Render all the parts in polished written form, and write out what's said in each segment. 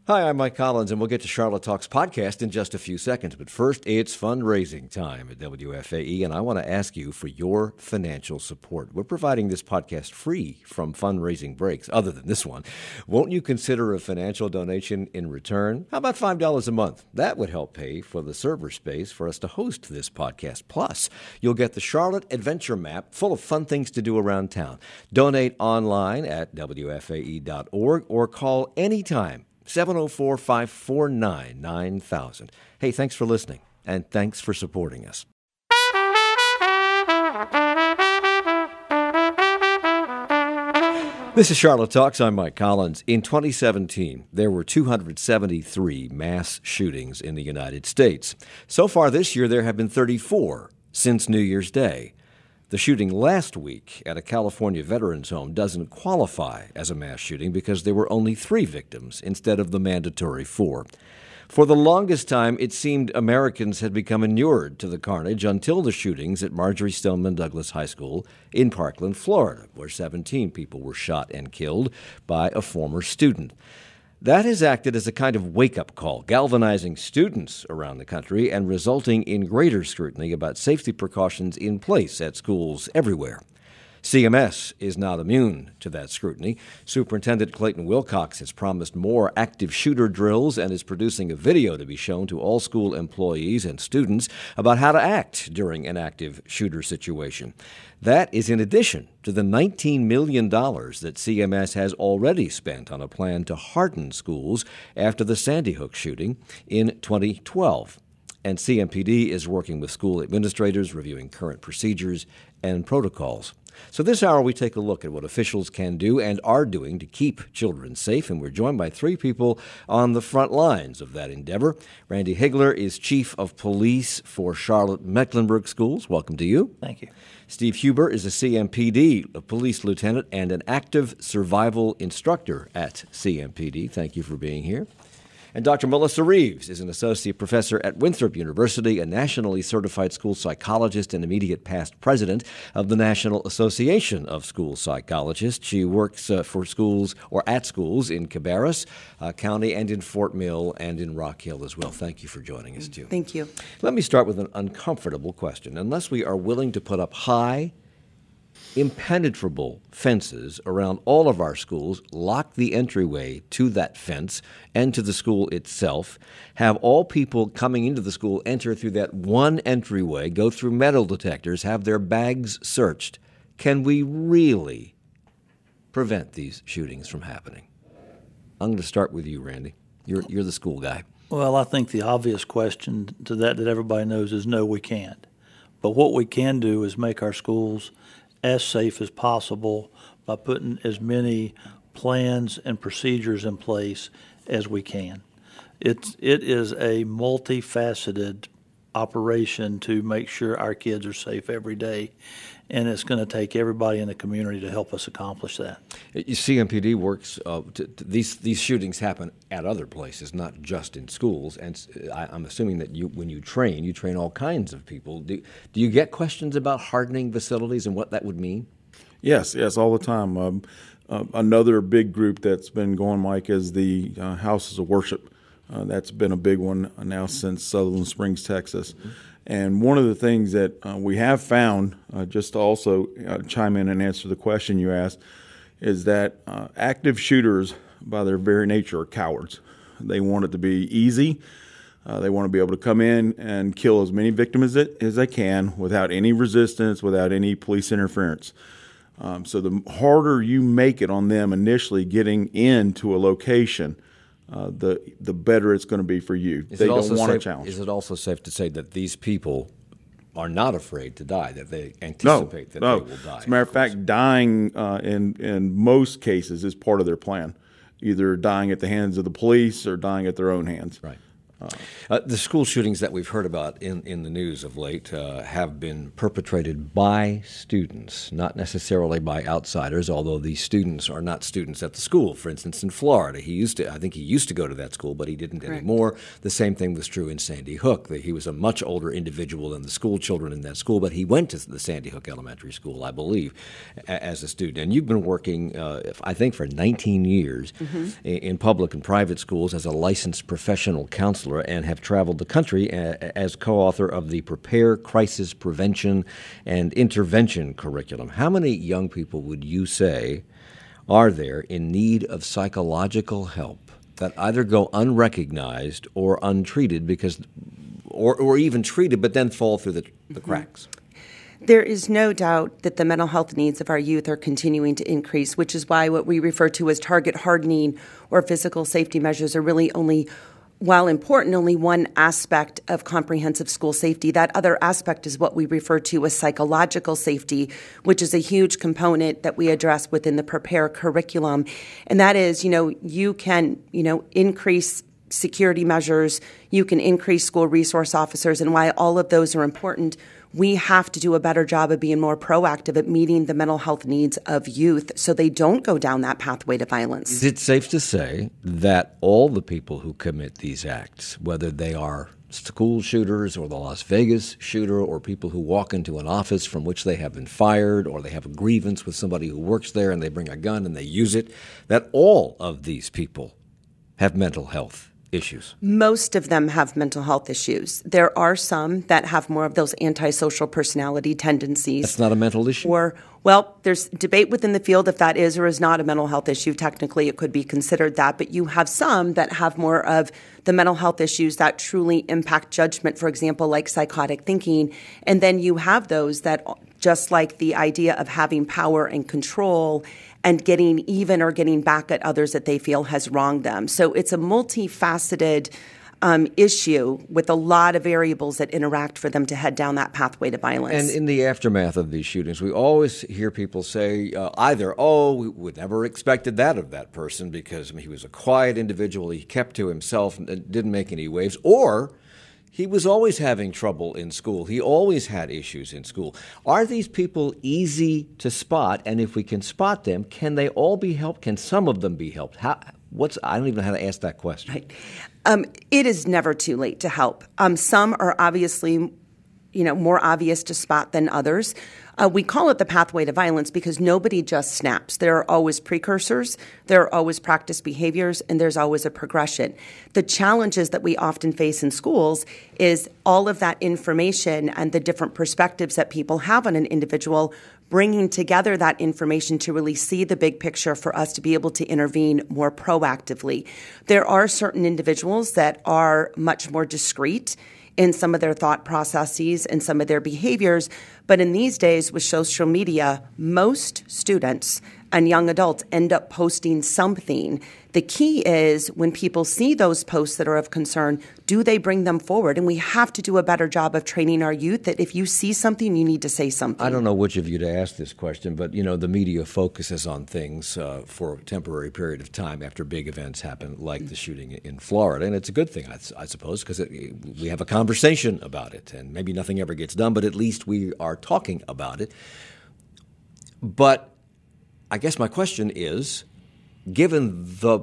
Hi, I'm Mike Collins, and we'll get to Charlotte Talks podcast in just a few seconds. But first, it's fundraising time at WFAE, and I want to ask you for your financial support. We're providing this podcast free from fundraising breaks, other than this one. Won't you consider a financial donation in return? How about $5 a month? That would help pay for the server space for us to host this podcast. Plus, you'll get the Charlotte Adventure Map full of fun things to do around town. Donate online at WFAE.org or call anytime. 704-549-9000. Hey, thanks for listening, and thanks for supporting us. This is Charlotte Talks. I'm Mike Collins. In 2017, there were 273 mass shootings in the United States. So far this year, there have been 34 since New Year's Day. The shooting last week at a California veterans home doesn't qualify as a mass shooting because there were only 3 victims instead of the mandatory 4. For the longest time, it seemed Americans had become inured to the carnage until the shootings at Marjory Stoneman Douglas High School in Parkland, Florida, where 17 people were shot and killed by a former student. That has acted as a kind of wake-up call, galvanizing students around the country and resulting in greater scrutiny about safety precautions in place at schools everywhere. CMS is not immune to that scrutiny. Superintendent Clayton Wilcox has promised more active shooter drills and is producing a video to be shown to all school employees and students about how to act during an active shooter situation. That is in addition to the $19 million that CMS has already spent on a plan to harden schools after the Sandy Hook shooting in 2012. And CMPD is working with school administrators, reviewing current procedures and protocols. So this hour, we take a look at what officials can do and are doing to keep children safe, and we're joined by 3 people on the front lines of that endeavor. Randy Higler is Chief of Police for Charlotte-Mecklenburg Schools. Welcome to you. Thank you. Steve Huber is a CMPD, a police lieutenant, and an active survival instructor at CMPD. Thank you for being here. And Dr. Melissa Reeves is an associate professor at Winthrop University, a nationally certified school psychologist and immediate past president of the National Association of School Psychologists. She works for schools or at schools in Cabarrus County and in Fort Mill and in Rock Hill as well. Thank you for joining us, too. Thank you. Let me start with an uncomfortable question. Unless we are willing to put up high, impenetrable fences around all of our schools, lock the entryway to that fence and to the school itself, have all people coming into the school enter through that one entryway, go through metal detectors, have their bags searched, can we really prevent these shootings from happening? I'm going to start with you, Randy. You're the school guy. Well, I think the obvious question to that everybody knows is no, we can't. But what we can do is make our schools as safe as possible by putting as many plans and procedures in place as we can. It is a multifaceted operation to make sure our kids are safe every day, and it's going to take everybody in the community to help us accomplish that. CMPD works, these shootings happen at other places, not just in schools, and I'm assuming that when you train all kinds of people. Do you get questions about hardening facilities and what that would mean? Yes, all the time. Another big group that's been going, Mike, is the Houses of Worship. That's been a big one now since Sutherland Springs, Texas. Mm-hmm. And one of the things that we have found, just to also chime in and answer the question you asked, is that active shooters, by their very nature, are cowards. They want it to be easy. They want to be able to come in and kill as many victims as they can without any resistance, without any police interference. So the harder you make it on them initially getting into a location, the better it's going to be for you. They don't want a challenge. Is it also safe to say that these people are not afraid to die, that they anticipate that they will die? As a matter of fact, dying in most cases is part of their plan, either dying at the hands of the police or dying at their own hands. Right. The school shootings that we've heard about in the news of late have been perpetrated by students, not necessarily by outsiders, although these students are not students at the school. For instance, in Florida, I think he used to go to that school, but he didn't anymore. The same thing was true in Sandy Hook. He was a much older individual than the school children in that school, but he went to the Sandy Hook Elementary School, I believe, as a student. And you've been working, I think, for 19 years in public and private schools as a licensed professional counselor, and have traveled the country as co-author of the Prepare Crisis Prevention and Intervention curriculum. How many young people would you say are there in need of psychological help that either go unrecognized or untreated or even treated but then fall through the cracks? There is no doubt that the mental health needs of our youth are continuing to increase, which is why what we refer to as target hardening or physical safety measures are really only, while important, only one aspect of comprehensive school safety. That other aspect is what we refer to as psychological safety, which is a huge component that we address within the Prepare curriculum. And that is, you can, increase security measures, you can increase school resource officers, and while all of those are important, we have to do a better job of being more proactive at meeting the mental health needs of youth so they don't go down that pathway to violence. Is it safe to say that all the people who commit these acts, whether they are school shooters or the Las Vegas shooter or people who walk into an office from which they have been fired or they have a grievance with somebody who works there and they bring a gun and they use it, that all of these people have mental health issues? Most of them have mental health issues. There are some that have more of those antisocial personality tendencies. That's not a mental issue? Well, there's debate within the field if that is or is not a mental health issue. Technically, it could be considered that, but you have some that have more of the mental health issues that truly impact judgment, for example, like psychotic thinking. And then you have those that, just like the idea of having power and control and getting even or getting back at others that they feel has wronged them. So it's a multifaceted issue with a lot of variables that interact for them to head down that pathway to violence. And in the aftermath of these shootings, we always hear people say either, we would never expected that of that person because he was a quiet individual, he kept to himself and didn't make any waves, or he was always having trouble in school. He always had issues in school. Are these people easy to spot? And if we can spot them, can they all be helped? Can some of them be helped? I don't even know how to ask that question. Right. It is never too late to help. Some are obviously, more obvious to spot than others. We call it the pathway to violence because nobody just snaps. There are always precursors, there are always practice behaviors, and there's always a progression. The challenges that we often face in schools is all of that information and the different perspectives that people have on an individual, bringing together that information to really see the big picture for us to be able to intervene more proactively. There are certain individuals that are much more discreet in some of their thought processes and some of their behaviors. But in these days with social media, most students and young adults end up posting something. The key is when people see those posts that are of concern, do they bring them forward? And we have to do a better job of training our youth that if you see something, you need to say something. I don't know which of you to ask this question, but the media focuses on things for a temporary period of time after big events happen, like the shooting in Florida. And it's a good thing, I suppose, because we have a conversation about it. And maybe nothing ever gets done, but at least we are talking about it. But I guess my question is, given the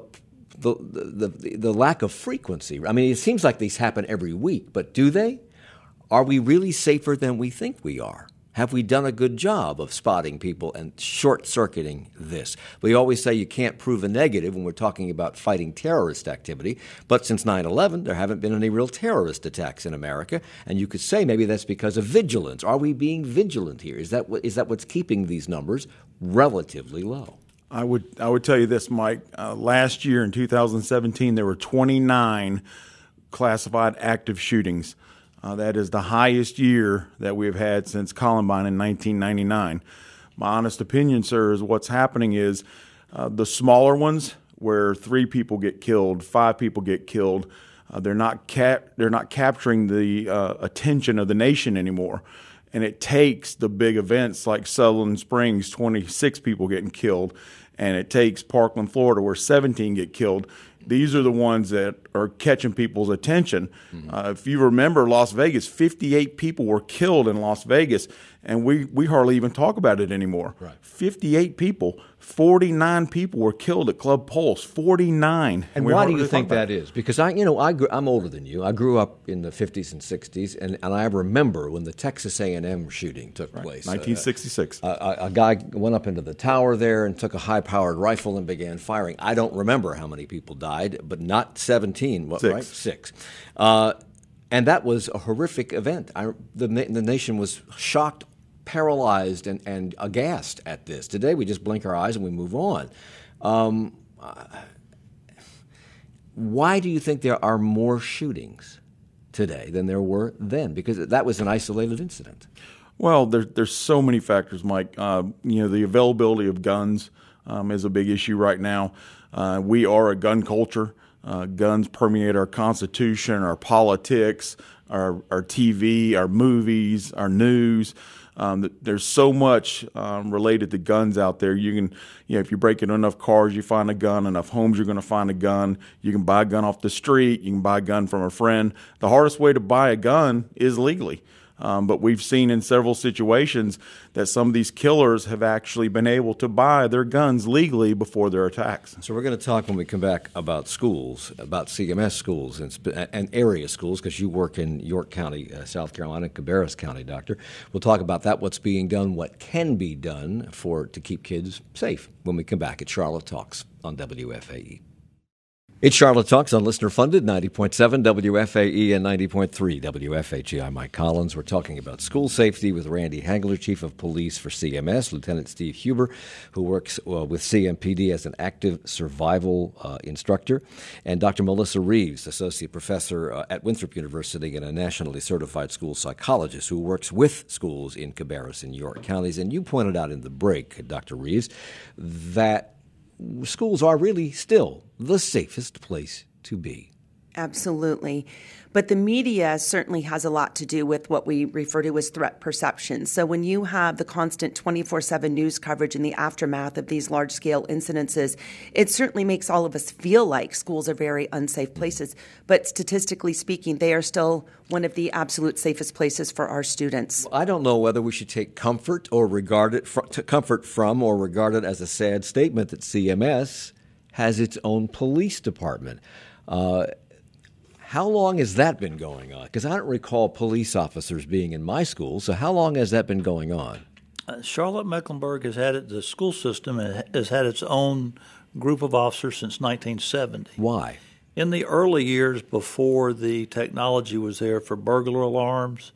lack of frequency, I mean, it seems like these happen every week, but do they? Are we really safer than we think we are? Have we done a good job of spotting people and short-circuiting this? We always say you can't prove a negative when we're talking about fighting terrorist activity, but since 9/11, there haven't been any real terrorist attacks in America, and you could say maybe that's because of vigilance. Are we being vigilant here? Is that what's keeping these numbers relatively low? I would tell you this, Mike. Last year in 2017, there were 29 classified active shootings. That is the highest year that we've had since Columbine in 1999. My honest opinion, sir, is what's happening is the smaller ones where 3 people get killed, 5 people get killed, they're not capturing the attention of the nation anymore. And it takes the big events like Sutherland Springs, 26 people getting killed, and it takes Parkland, Florida, where 17 get killed. these are the ones that are catching people's attention. If you remember Las Vegas, 58 people were killed in Las Vegas, and we hardly even talk about it anymore. Right. 58 people, 49 people were killed at Club Pulse, 49. And why do you think that is? Because I'm older than you. I grew up in the 50s and 60s, and I remember when the Texas A&M shooting took place. 1966. A guy went up into the tower there and took a high-powered rifle and began firing. I don't remember how many people died, but not 17, right? 6. And that was a horrific event. The nation was shocked, paralyzed, and aghast at this. Today, we just blink our eyes and we move on. Why do you think there are more shootings today than there were then? Because that was an isolated incident. Well, there's so many factors, Mike. The availability of guns is a big issue right now. We are a gun culture. Guns permeate our Constitution, our politics, our TV, our movies, our news. There's so much related to guns out there. You can, if you break into enough cars, you find a gun. Enough homes, you're going to find a gun. You can buy a gun off the street. You can buy a gun from a friend. The hardest way to buy a gun is legally. But we've seen in several situations that some of these killers have actually been able to buy their guns legally before their attacks. So we're going to talk when we come back about schools, about CMS schools and area schools, because you work in York County, South Carolina, Cabarrus County, Doctor. We'll talk about that, what's being done, what can be done to keep kids safe when we come back at Charlotte Talks on WFAE. It's Charlotte Talks on listener-funded 90.7 WFAE and 90.3 WFHE. I'm Mike Collins. We're talking about school safety with Randy Hagler, Chief of Police for CMS, Lieutenant Steve Huber, who works with CMPD as an active survival instructor, and Dr. Melissa Reeves, Associate Professor at Winthrop University and a nationally certified school psychologist who works with schools in Cabarrus and York counties. And you pointed out in the break, Dr. Reeves, that schools are really still the safest place to be. Absolutely. But the media certainly has a lot to do with what we refer to as threat perception. So when you have the constant 24/7 news coverage in the aftermath of these large-scale incidences, it certainly makes all of us feel like schools are very unsafe places. But statistically speaking, they are still one of the absolute safest places for our students. I don't know whether we should take comfort or regard it or regard it as a sad statement that CMS has its own police department. How long has that been going on? Because I don't recall police officers being in my school, so how long has that been going on? Charlotte-Mecklenburg the school system has had its own group of officers since 1970. Why? In the early years before the technology was there for burglar alarms,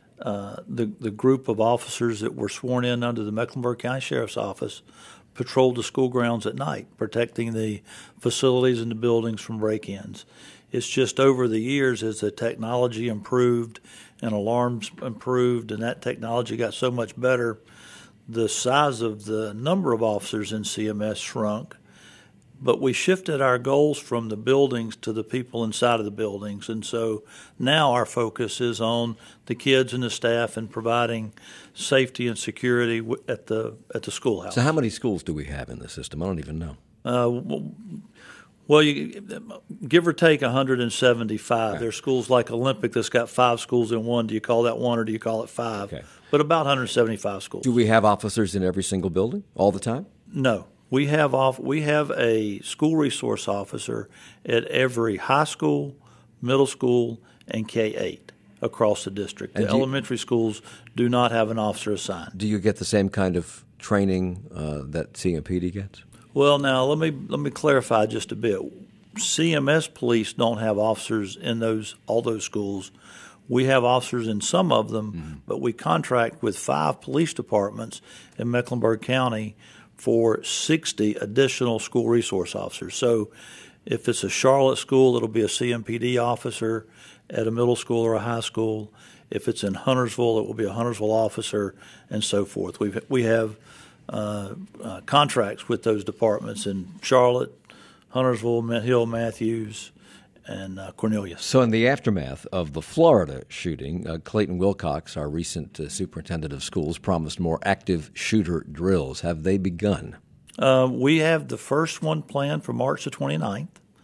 the group of officers that were sworn in under the Mecklenburg County Sheriff's Office patrolled the school grounds at night, protecting the facilities and the buildings from break-ins. It's just over the years as the technology improved and alarms improved and that technology got so much better, the size of the number of officers in CMS shrunk. But we shifted our goals from the buildings to the people inside of the buildings. And so now our focus is on the kids and the staff and providing safety and security at the schoolhouse. So how many schools do we have in the system? I don't even know. Well, you give or take 175. Okay. There's schools like Olympic that's got 5 schools in one. Do you call that 1 or do you call it 5? Okay. But about 175 schools. Do we have officers in every single building all the time? No. We have a school resource officer at every high school, middle school, and K-8 across the district. The elementary schools do not have an officer assigned. Do you get the same kind of training that CMPD gets? Well, now let me clarify just a bit. CMS police don't have officers in all those schools. We have officers in some of them, but we contract with 5 police departments in Mecklenburg County for 60 additional school resource officers. So if it's a Charlotte school, it'll be a CMPD officer at a middle school or a high school. If it's in Huntersville, it will be a Huntersville officer, and so forth. We have contracts with those departments in Charlotte, Huntersville, Mint Hill, Matthews, and Cornelius. So in the aftermath of the Florida shooting, Clayton Wilcox, our recent superintendent of schools, promised more active shooter drills. Have they begun? We have the first one planned for March the 29th.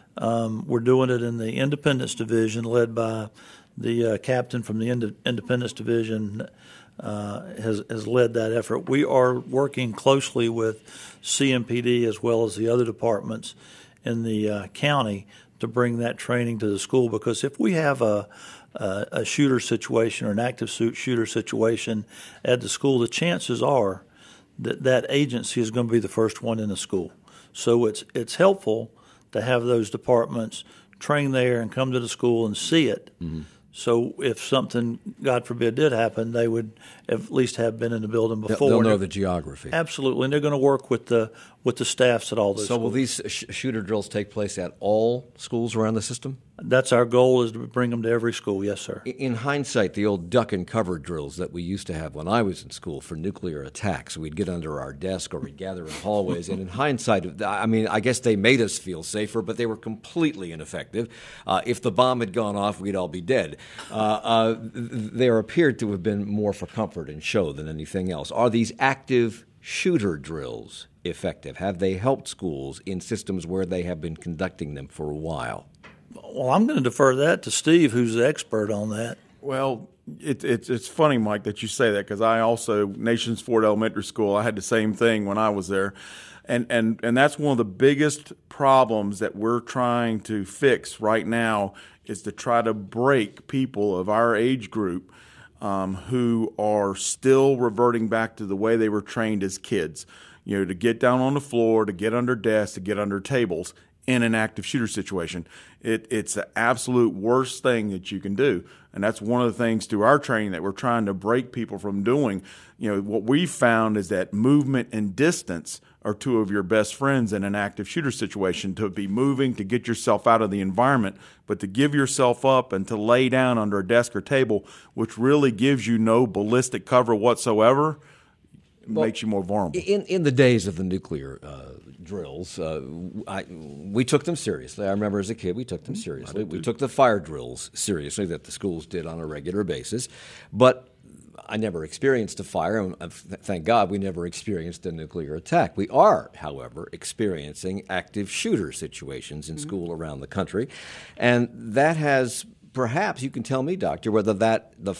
We're doing it in the Independence Division, led by the captain from the Independence Division. Has led that effort. We are working closely with CMPD as well as the other departments in the county to bring that training to the school, because if we have a shooter situation or an active shooter situation at the school, the chances are that agency is going to be the first one in the school. So it's helpful to have those departments train there and come to the school and see it. Mm-hmm. So if something, God forbid, did happen, they would at least have been in the building before. They'll know the geography. Absolutely, and they're going to work with the staffs at all those schools. So will these shooter drills take place at all schools around the system? That's our goal, is to bring them to every school, yes, sir. In hindsight, the old duck and cover drills that we used to have when I was in school for nuclear attacks, we'd get under our desk or we'd gather in hallways, and in hindsight, I mean, I guess they made us feel safer, but they were completely ineffective. If the bomb had gone off, we'd all be dead. There appeared to have been more for comfort and show than anything else. Are these active shooter drills effective? Have they helped schools in systems where they have been conducting them for a while? Well, I'm going to defer that to Steve, who's the expert on that. Well, it's funny, Mike, that you say that, because I also, Nations Ford Elementary School, I had the same thing when I was there. And that's one of the biggest problems that we're trying to fix right now, is to try to break people of our age group who are still reverting back to the way they were trained as kids, to get down on the floor, to get under desks, to get under tables in an active shooter situation. It's the absolute worst thing that you can do. And that's one of the things through our training that we're trying to break people from doing. What we found is that movement and distance are two of your best friends in an active shooter situation, to be moving, to get yourself out of the environment, but to give yourself up and to lay down under a desk or table, which really gives you no ballistic cover whatsoever, makes you more vulnerable. In the days of the nuclear drills, we took them seriously. I remember as a kid, we took them seriously. We took the fire drills seriously that the schools did on a regular basis. But I never experienced a fire, and thank God we never experienced a nuclear attack. We are, however, experiencing active shooter situations in school around the country, and that has, perhaps you can tell me, Doctor, whether the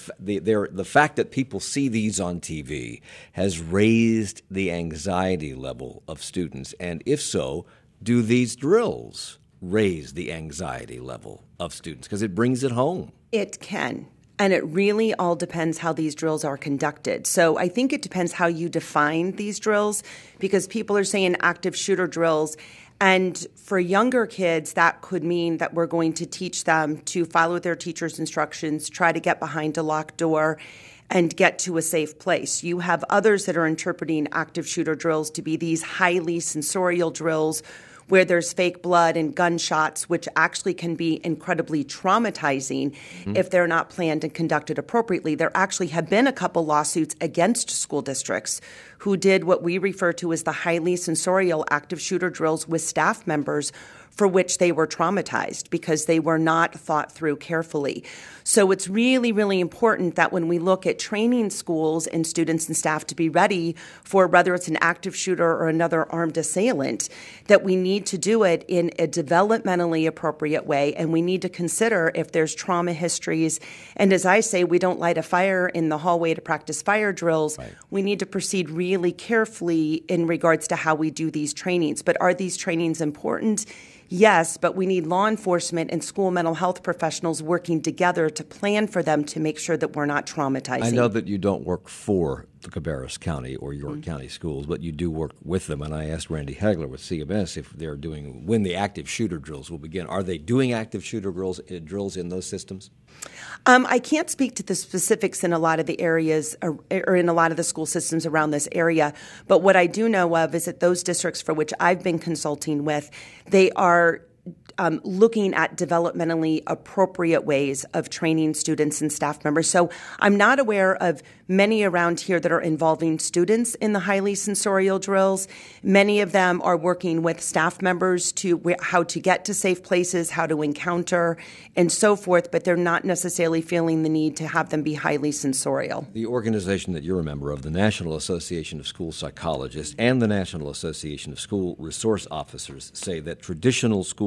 fact that people see these on TV has raised the anxiety level of students, and if so, do these drills raise the anxiety level of students? Because it brings it home. It can. And it really all depends how these drills are conducted. So I think it depends how you define these drills, because people are saying active shooter drills. And for younger kids, that could mean that we're going to teach them to follow their teacher's instructions, try to get behind a locked door, and get to a safe place. You have others that are interpreting active shooter drills to be these highly sensorial drills where there's fake blood and gunshots, which actually can be incredibly traumatizing if they're not planned and conducted appropriately. There actually have been a couple lawsuits against school districts who did what we refer to as the highly sensorial active shooter drills with staff members, for which they were traumatized because they were not thought through carefully. So it's really, really important that when we look at training schools and students and staff to be ready for whether it's an active shooter or another armed assailant, that we need to do it in a developmentally appropriate way, and we need to consider if there's trauma histories. And as I say, we don't light a fire in the hallway to practice fire drills. Right. We need to proceed really carefully in regards to how we do these trainings. But are these trainings important? Yes, but we need law enforcement and school mental health professionals working together to plan for them to make sure that we're not traumatizing. I know that you don't work for the Cabarrus County or York County schools, but you do work with them. And I asked Randy Hagler with CMS if they're doing, when the active shooter drills will begin. Are they doing active shooter drills in those systems? I can't speak to the specifics in a lot of the areas or in a lot of the school systems around this area, but what I do know of is that those districts for which I've been consulting with, they are looking at developmentally appropriate ways of training students and staff members. So I'm not aware of many around here that are involving students in the highly sensorial drills. Many of them are working with staff members to how to get to safe places, how to encounter, and so forth, but they're not necessarily feeling the need to have them be highly sensorial. The organization that you're a member of, the National Association of School Psychologists and the National Association of School Resource Officers, say that traditional school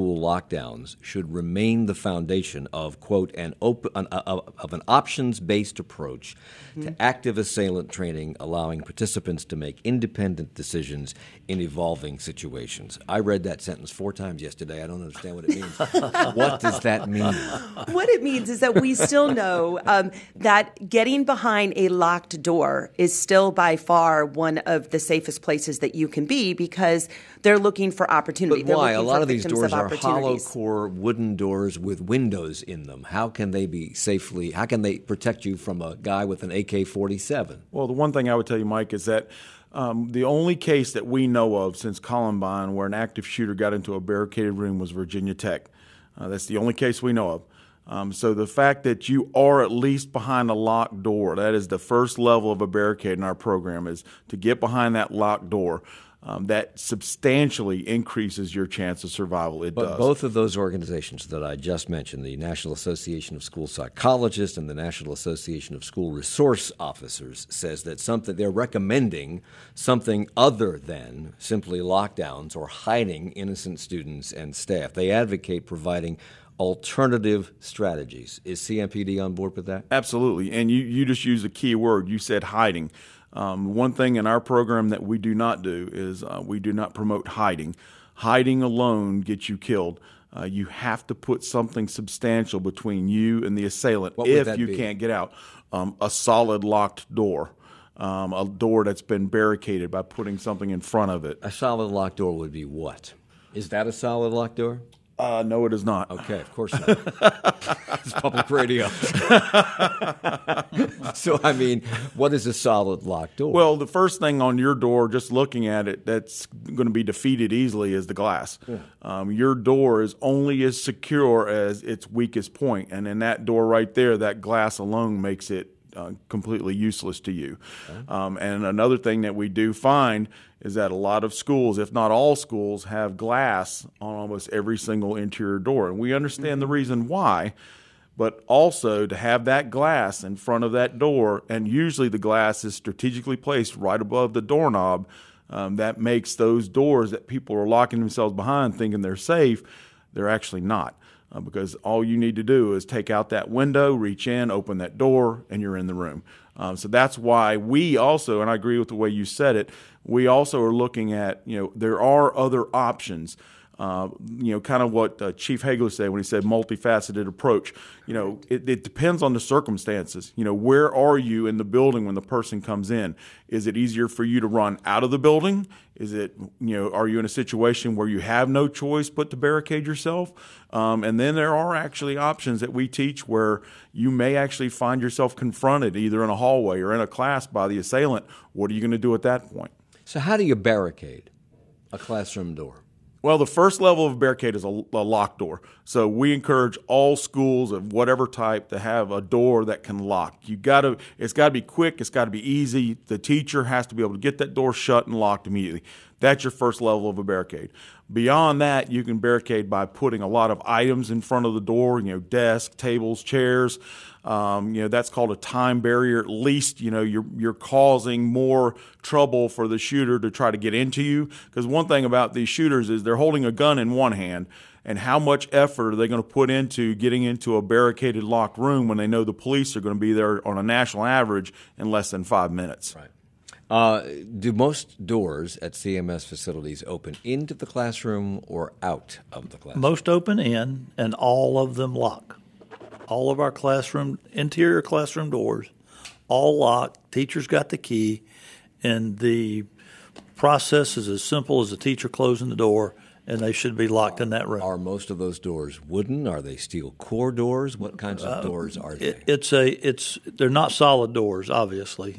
school lockdowns should remain the foundation of, quote, an options-based approach to active assailant training, allowing participants to make independent decisions in evolving situations. I read that sentence 4 times yesterday. I don't understand what it means. What does that mean? What it means is that we still know that getting behind a locked door is still by far one of the safest places that you can be, because they're looking for opportunity. But why? They're looking A lot for of these victims doors of are hollow opportunities. core wooden doors with windows in them. How can they be safely? How can they protect you from a guy with an AK-47? Well, the one thing I would tell you, Mike, is that the only case that we know of since Columbine where an active shooter got into a barricaded room was Virginia Tech. That's the only case we know of. So the fact that you are at least behind a locked door, that is the first level of a barricade in our program, is to get behind that locked door. That substantially increases your chance of survival. It But does. both of those organizations that I just mentioned, the National Association of School Psychologists and the National Association of School Resource Officers, says that they're recommending something other than simply lockdowns or hiding innocent students and staff. They advocate providing alternative strategies. Is CMPD on board with that? Absolutely. And you just used a key word. You said hiding. One thing in our program that we do not do is we do not promote hiding. Hiding alone gets you killed. You have to put something substantial between you and the assailant if you can't get out. A solid locked door, a door that's been barricaded by putting something in front of it. A solid locked door would be what? Is that a solid locked door? No, it is not. Okay, of course not. It's public radio. So, I mean, what is a solid locked door? Well, the first thing on your door, just looking at it, that's going to be defeated easily is the glass. Yeah. Your door is only as secure as its weakest point, and in that door right there, that glass alone makes it completely useless to you. Okay. And another thing that we do find is that a lot of schools, if not all schools, have glass on almost every single interior door. And we understand the reason why, but also to have that glass in front of that door, and usually the glass is strategically placed right above the doorknob, that makes those doors that people are locking themselves behind thinking they're safe, they're actually not. Because all you need to do is take out that window, reach in, open that door, and you're in the room. So that's why we also, and I agree with the way you said it, we also are looking at, there are other options. Kind of what Chief Hagler said when he said multifaceted approach. It depends on the circumstances. Where are you in the building when the person comes in? Is it easier for you to run out of the building? Is it, are you in a situation where you have no choice but to barricade yourself? And then there are actually options that we teach where you may actually find yourself confronted either in a hallway or in a class by the assailant. What are you going to do at that point? So how do you barricade a classroom door? Well, the first level of barricade is a locked door. So we encourage all schools of whatever type to have a door that can lock. It's got to be quick. It's got to be easy. The teacher has to be able to get that door shut and locked immediately. That's your first level of a barricade. Beyond that, you can barricade by putting a lot of items in front of the door, desks, tables, chairs. That's called a time barrier. At least, you're causing more trouble for the shooter to try to get into you. Because one thing about these shooters is they're holding a gun in one hand, and how much effort are they going to put into getting into a barricaded locked room when they know the police are going to be there on a national average in less than 5 minutes? Right. Do most doors at CMS facilities open into the classroom or out of the classroom? Most open in, and all of them lock. All of our interior classroom doors, all locked. Teacher's got the key, and the process is as simple as the teacher closing the door, and they should be locked in that room. Are most of those doors wooden? Are they steel core doors? What kinds of doors are they? They're not solid doors, obviously.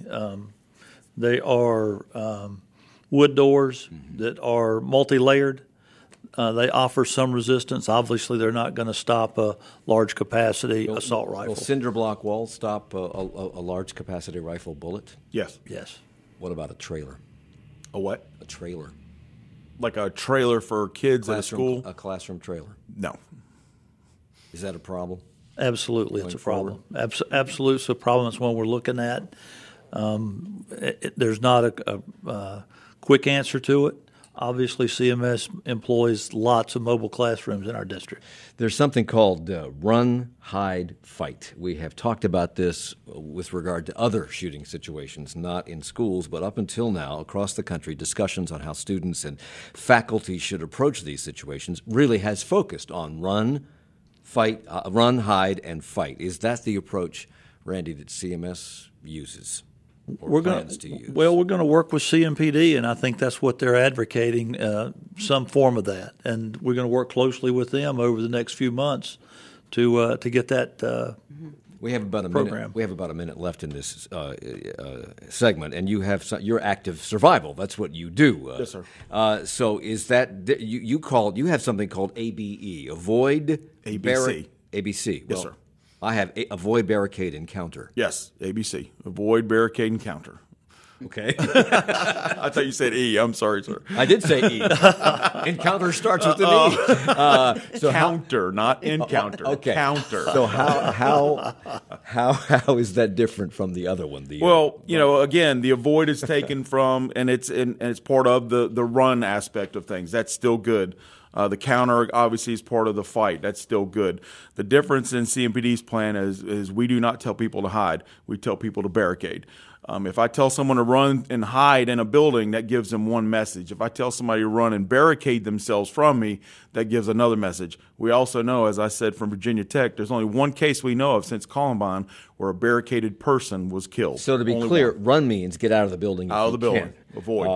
They are wood doors that are multi-layered. They offer some resistance. Obviously, they're not going to stop a large capacity assault rifle. Will cinder block walls stop a large capacity rifle bullet? Yes. Yes. What about a trailer? A what? A trailer. Like a trailer for kids at a school? A classroom trailer. No. Is that a problem? Absolutely, it's a problem. Absolutely, it's a problem. It's one we're looking at. There's not a quick answer to it. Obviously, CMS employs lots of mobile classrooms in our district. There's something called run, hide, fight. We have talked about this with regard to other shooting situations, not in schools, but up until now, across the country, discussions on how students and faculty should approach these situations really has focused on run, hide, and fight. Is that the approach, Randy, that CMS uses? We're going to work with CMPD, and I think that's what they're advocating, some form of that. And we're going to work closely with them over the next few months to get that. We have about a program. minute. We have about a minute left in this segment, and you have your active survival. That's what you do. Yes, sir. So is that you have something called ABE, avoid ABC. ABC. Yes, sir. I have avoid barricade encounter. Yes, ABC. Avoid barricade encounter. Okay. I thought you said E. I'm sorry, sir. I did say E. Encounter starts with an E. So counter, not encounter. Okay. Counter. So how is that different from the other one? Again, the avoid is taken from, and it's part of the run aspect of things. That's still good. The counter obviously is part of the fight. That's still good. The difference in CMPD's plan is we do not tell people to hide. We tell people to barricade. If I tell someone to run and hide in a building, that gives them one message. If I tell somebody to run and barricade themselves from me, that gives another message. We also know, as I said from Virginia Tech, there's only one case we know of since Columbine where a barricaded person was killed. So to be clear, run means get out of the building. Out of the building. Avoid.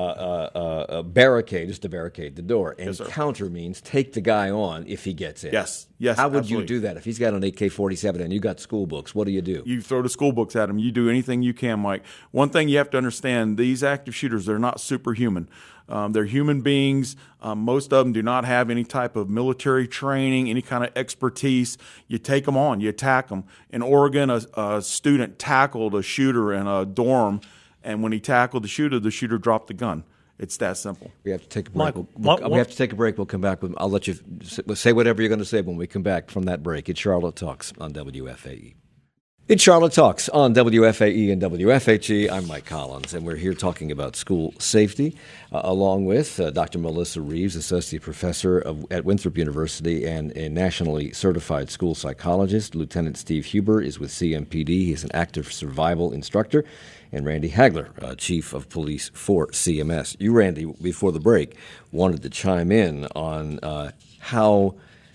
Barricade is to barricade the door. And Yes, sir. counter means take the guy on if he gets in. Yes, How would absolutely. you do that? If he's got an AK-47 and you got school books, what do you do? You throw the school books at them. You do anything you can, Mike. One thing you have to understand, these active shooters, they're not superhuman. They're human beings. Most of them do not have any type of military training, any kind of expertise. You take them on. You attack them. In Oregon, a student tackled a shooter in a dorm, and when he tackled the shooter dropped the gun. It's that simple. We have to take a break. Mike, We have to take a break. We'll come back. I'll let you say whatever you're going to say when we come back from that break. It's Charlotte Talks on WFAE. It's Charlotte Talks on WFAE and WFHE. I'm Mike Collins, and we're here talking about school safety, along with Dr. Melissa Reeves, Associate Professor at Winthrop University and a nationally certified school psychologist. Lieutenant Steve Huber is with CMPD. He's an active survival instructor. And Randy Hagler, Chief of Police for CMS. You, Randy, before the break, wanted to chime in on how,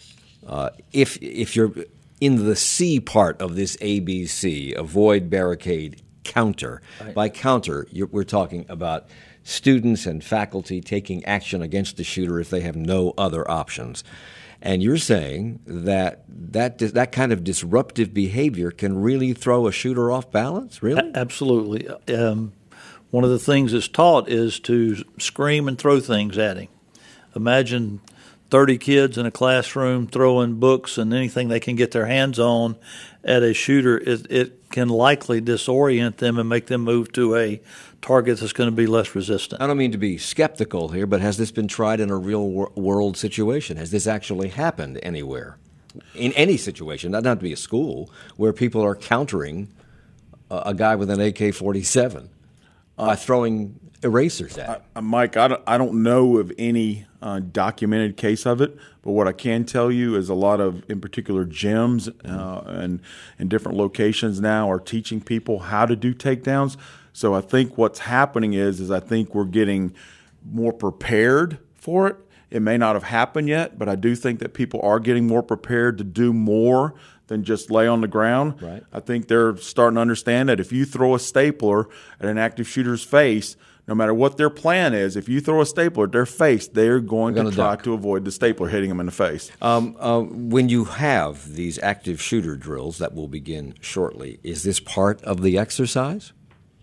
if you're in the C part of this ABC, avoid, barricade, counter. Right. By counter, we're talking about students and faculty taking action against the shooter if they have no other options. And you're saying that kind of disruptive behavior can really throw a shooter off balance? Really? Absolutely. One of the things that's taught is to scream and throw things at him. Imagine 30 kids in a classroom throwing books and anything they can get their hands on at a shooter. It can likely disorient them and make them move to a target that's going to be less resistant. I don't mean to be skeptical here, but has this been tried in a real world situation? Has this actually happened anywhere? In any situation, not to be a school, where people are countering a guy with an AK-47 by throwing erasers at him? Mike, I don't know of any documented case of it, but what I can tell you is a lot of, in particular, gyms and different locations now are teaching people how to do takedowns. So I think what's happening is I think we're getting more prepared for it. It may not have happened yet, but I do think that people are getting more prepared to do more than just lay on the ground. Right. I think they're starting to understand that if you throw a stapler at an active shooter's face, no matter what their plan is, if you throw a stapler at their face, they're going to try to avoid the stapler hitting them in the face. When you have these active shooter drills that will begin shortly, is this part of the exercise?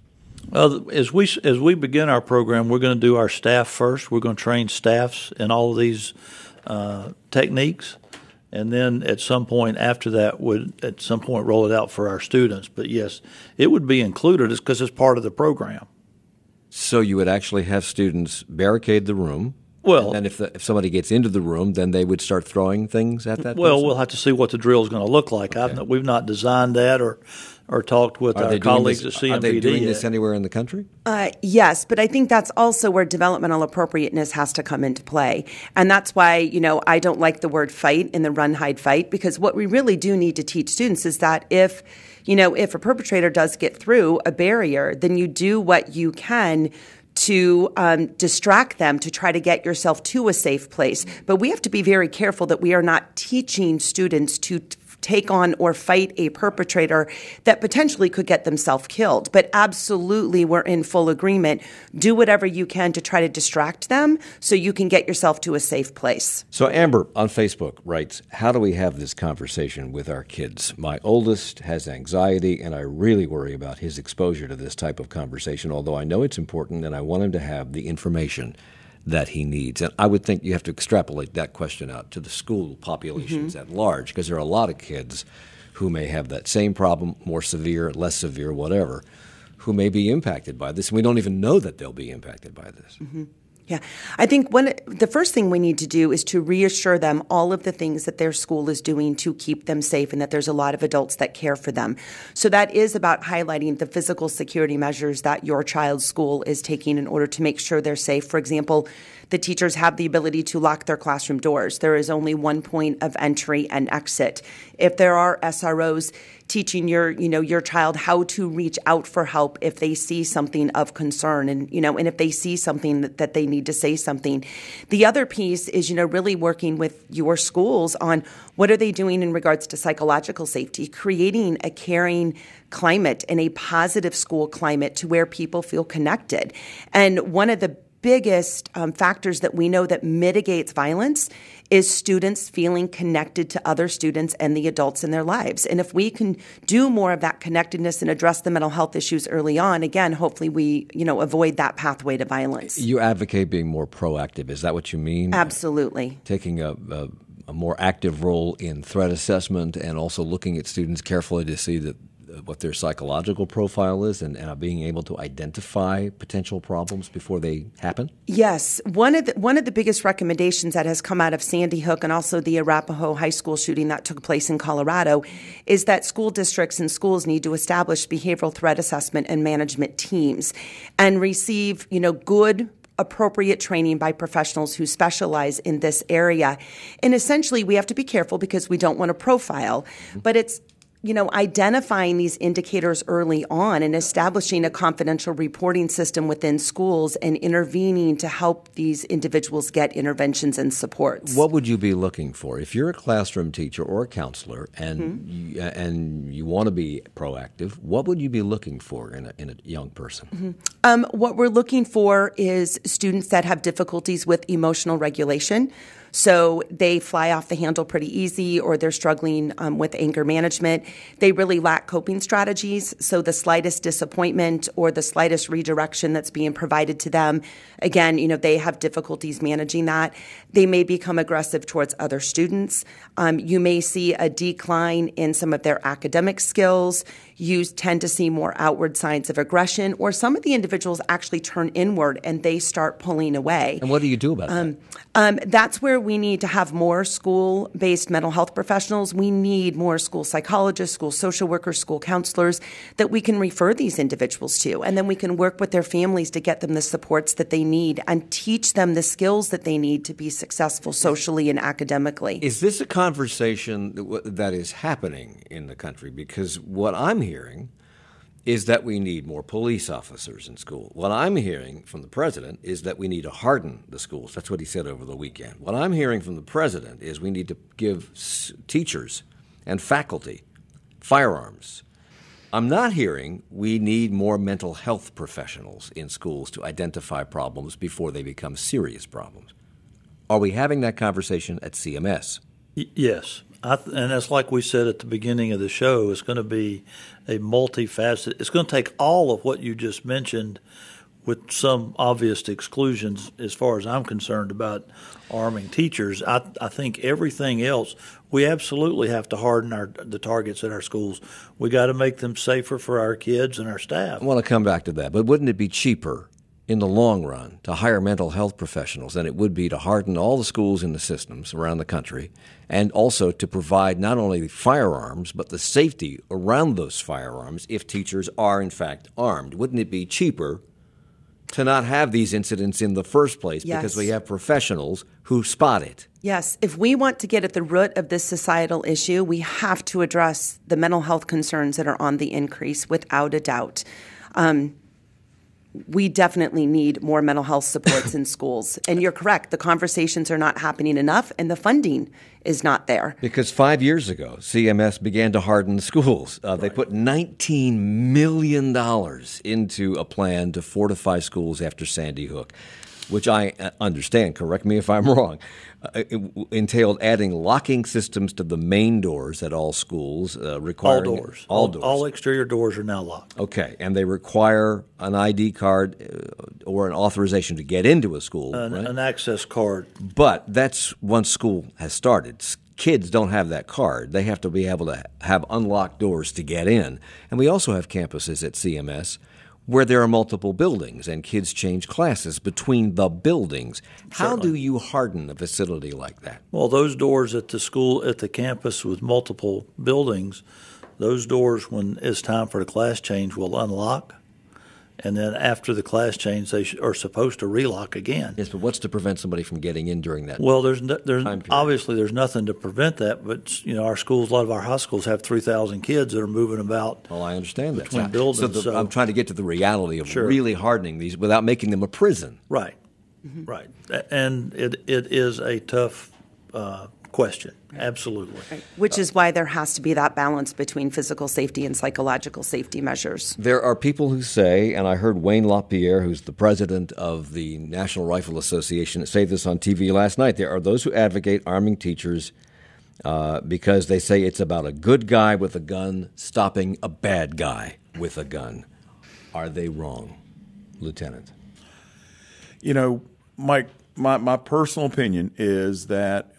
As we begin our program, we're going to do our staff first. We're going to train staffs in all of these techniques, and then at some point after that, would at some point roll it out for our students. But yes, it would be included because it's part of the program. So you would actually have students barricade the room. Well, and then if somebody gets into the room, then they would start throwing things at that Well, person? we'll have to see what the drill is going to look like. Okay. We've not designed that or or talked with our colleagues at CMPD. Are they doing this anywhere in the country? Yes, but I think that's also where developmental appropriateness has to come into play. And that's why, I don't like the word fight in the run, hide, fight, because what we really do need to teach students is that if a perpetrator does get through a barrier, then you do what you can to distract them, to try to get yourself to a safe place. But we have to be very careful that we are not teaching students to take on or fight a perpetrator that potentially could get themselves killed. But absolutely, we're in full agreement. Do whatever you can to try to distract them so you can get yourself to a safe place. So Amber on Facebook writes, how do we have this conversation with our kids? My oldest has anxiety, and I really worry about his exposure to this type of conversation, although I know it's important and I want him to have the information that he needs. And I would think you have to extrapolate that question out to the school populations at large, because there are a lot of kids who may have that same problem, more severe, less severe, whatever, who may be impacted by this. And we don't even know that they'll be impacted by this. Mm-hmm. Yeah, I think the first thing we need to do is to reassure them all of the things that their school is doing to keep them safe and that there's a lot of adults that care for them. So that is about highlighting the physical security measures that your child's school is taking in order to make sure they're safe. For example, the teachers have the ability to lock their classroom doors. There is only one point of entry and exit. If there are SROs teaching your child how to reach out for help if they see something of concern and if they see something that they need to say something. The other piece is, really working with your schools on what are they doing in regards to psychological safety, creating a caring climate and a positive school climate to where people feel connected. And one of the biggest factors that we know that mitigates violence is students feeling connected to other students and the adults in their lives. And if we can do more of that connectedness and address the mental health issues early on, again, hopefully we, avoid that pathway to violence. You advocate being more proactive. Is that what you mean? Absolutely. Taking a more active role in threat assessment and also looking at students carefully to see that what their psychological profile is and being able to identify potential problems before they happen? Yes. One of the biggest recommendations that has come out of Sandy Hook and also the Arapahoe High School shooting that took place in Colorado is that school districts and schools need to establish behavioral threat assessment and management teams and receive, good appropriate training by professionals who specialize in this area. And essentially, we have to be careful because we don't want to profile, but it's identifying these indicators early on and establishing a confidential reporting system within schools and intervening to help these individuals get interventions and supports. What would you be looking for? If you're a classroom teacher or a counselor and you want to be proactive, what would you be looking for in a young person? What we're looking for is students that have difficulties with emotional regulation. So they fly off the handle pretty easy, or they're struggling with anger management. They really lack coping strategies. So the slightest disappointment or the slightest redirection that's being provided to them, again, they have difficulties managing that. They may become aggressive towards other students. You may see a decline in some of their academic skills. You tend to see more outward signs of aggression, or some of the individuals actually turn inward and they start pulling away. And what do you do about that? That's where we need to have more school-based mental health professionals. We need more school psychologists, school social workers, school counselors that we can refer these individuals to. And then we can work with their families to get them the supports that they need and teach them the skills that they need to be successful socially and academically. Is this a conversation that is happening in the country? Because what I'm hearing is that we need more police officers in school. What I'm hearing from the president is that we need to harden the schools. That's what he said over the weekend. What I'm hearing from the president is we need to give teachers and faculty firearms. I'm not hearing we need more mental health professionals in schools to identify problems before they become serious problems. Are we having that conversation at CMS? Yes. And that's like we said at the beginning of the show, it's going to be a multifaceted. It's going to take all of what you just mentioned with some obvious exclusions as far as I'm concerned about arming teachers. I think everything else, we absolutely have to harden the targets at our schools. We got to make them safer for our kids and our staff. I want to come back to that, but wouldn't it be cheaper in the long run to hire mental health professionals than it would be to harden all the schools in the systems around the country, and also to provide not only firearms but the safety around those firearms if teachers are in fact armed? Wouldn't it be cheaper to not have these incidents in the first place because we have professionals who spot it? Yes. If we want to get at the root of this societal issue, we have to address the mental health concerns that are on the increase without a doubt. We definitely need more mental health supports in schools. And you're correct, the conversations are not happening enough and the funding is not there. Because 5 years ago, CMS began to harden schools. They put $19 million into a plan to fortify schools after Sandy Hook, which I understand, correct me if I'm wrong, it entailed adding locking systems to the main doors at all schools, requiring All doors. All doors. All exterior doors are now locked. Okay, and they require an ID card or an authorization to get into a school, right? An access card. But that's once school has started. Kids don't have that card. They have to be able to have unlocked doors to get in. And we also have campuses at CMS where there are multiple buildings and kids change classes between the buildings. How do you harden a facility like that? Well, those doors at the school, at the campus with multiple buildings, those doors, when it's time for the class change, will unlock. And then after the class change, they are supposed to relock again. Yes, but what's to prevent somebody from getting in during that? Well, there's time period? obviously there's nothing to prevent that, but our schools, a lot of our high schools have 3,000 kids that are moving about. Well, I understand that. Between buildings. So I'm trying to get to the reality of Sure. really hardening these without making them a prison. Right, right, and it is a tough question. Absolutely. Right. Which is why there has to be that balance between physical safety and psychological safety measures. There are people who say, and I heard Wayne LaPierre, who's the president of the National Rifle Association, say this on TV last night. There are those who advocate arming teachers because they say it's about a good guy with a gun stopping a bad guy with a gun. Are they wrong, Lieutenant? Mike, my personal opinion is that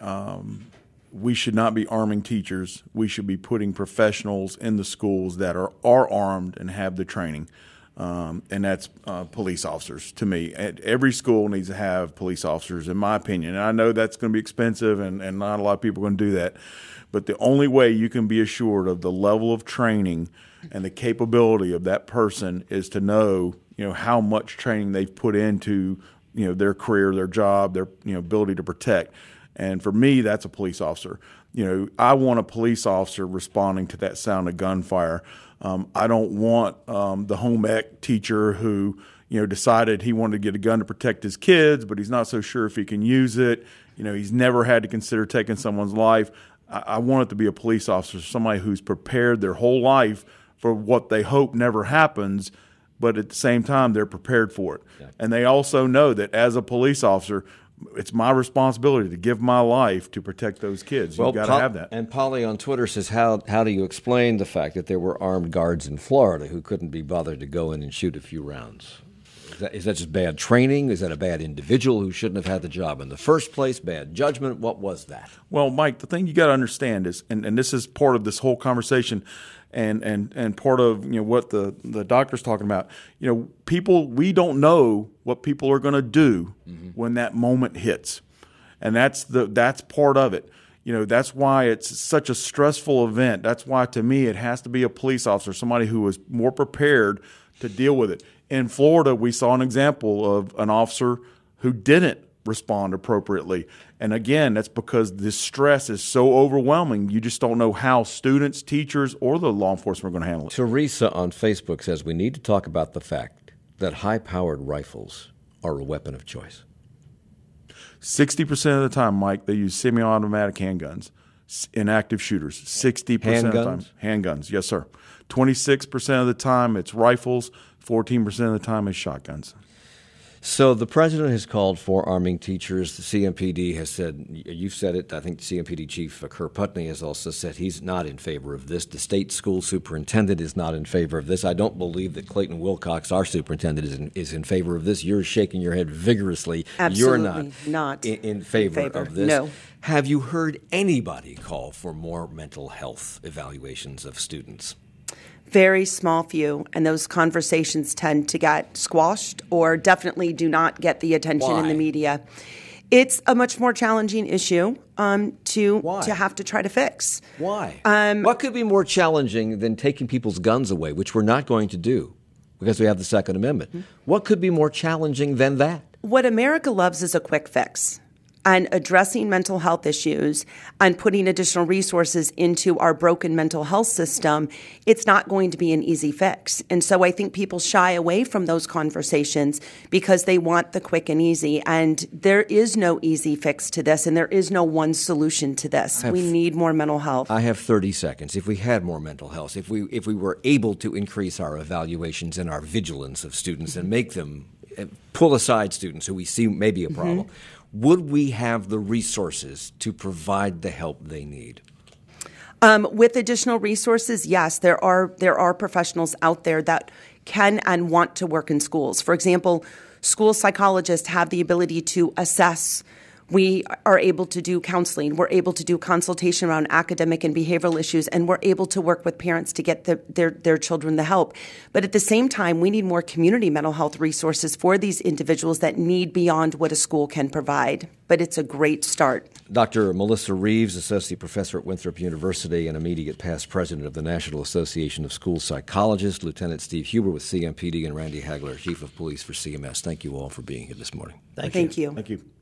we should not be arming teachers. We should be putting professionals in the schools that are armed and have the training, and that's police officers to me. Every school needs to have police officers, in my opinion. And I know that's going to be expensive, and not a lot of people are going to do that. But the only way you can be assured of the level of training and the capability of that person is to know, how much training they've put into their career, their job, their ability to protect. And for me, that's a police officer. I want a police officer responding to that sound of gunfire. I don't want the home ec teacher who decided he wanted to get a gun to protect his kids, but he's not so sure if he can use it. He's never had to consider taking someone's life. I want it to be a police officer, somebody who's prepared their whole life for what they hope never happens, but at the same time, they're prepared for it. Yeah. And they also know that as a police officer, it's my responsibility to give my life to protect those kids. You've got to have that. And Polly on Twitter says, how do you explain the fact that there were armed guards in Florida who couldn't be bothered to go in and shoot a few rounds? Is that just bad training? Is that a bad individual who shouldn't have had the job in the first place? Bad judgment? What was that? Well, Mike, the thing you got to understand is, and this is part of this whole conversation, and part of what the doctor's talking about. People, we don't know what people are going to do when that moment hits, and that's part of it. That's why it's such a stressful event. That's why, to me, it has to be a police officer, somebody who is more prepared to deal with it. In Florida, we saw an example of an officer who didn't respond appropriately. And again, that's because the stress is so overwhelming. You just don't know how students, teachers, or the law enforcement are going to handle it. Teresa on Facebook says we need to talk about the fact that high-powered rifles are a weapon of choice. 60% of the time, Mike, they use semi-automatic handguns in active shooters. 60% of the time. Handguns, yes, sir. 26% of the time, it's rifles. 14% of the time is shotguns. So the president has called for arming teachers. The CMPD has said, you've said it, I think CMPD Chief Kerr Putney has also said he's not in favor of this. The state school superintendent is not in favor of this. I don't believe that Clayton Wilcox, our superintendent, is in favor of this. You're shaking your head vigorously. Absolutely You're not in favor of this. No. Have you heard anybody call for more mental health evaluations of students? Very small few, and those conversations tend to get squashed or definitely do not get the attention in the media. It's a much more challenging issue to have to try to fix. Why? What could be more challenging than taking people's guns away, which we're not going to do because we have the Second Amendment? What could be more challenging than that? What America loves is a quick fix. And addressing mental health issues and putting additional resources into our broken mental health system, it's not going to be an easy fix. And so I think people shy away from those conversations because they want the quick and easy. And there is no easy fix to this, and there is no one solution to this. We need more mental health. I have 30 seconds. If we had more mental health, if we were able to increase our evaluations and our vigilance of students and make them pull aside students who we see may be a problem, would we have the resources to provide the help they need? With additional resources, yes, there are professionals out there that can and want to work in schools. For example, school psychologists have the ability to assess. We are able to do counseling. We're able to do consultation around academic and behavioral issues, and we're able to work with parents to get their children the help. But at the same time, we need more community mental health resources for these individuals that need beyond what a school can provide. But it's a great start. Dr. Melissa Reeves, Associate Professor at Winthrop University and immediate past President of the National Association of School Psychologists, Lieutenant Steve Huber with CMPD, and Randy Hagler, Chief of Police for CMS. Thank you all for being here this morning. Thank you. Thank you.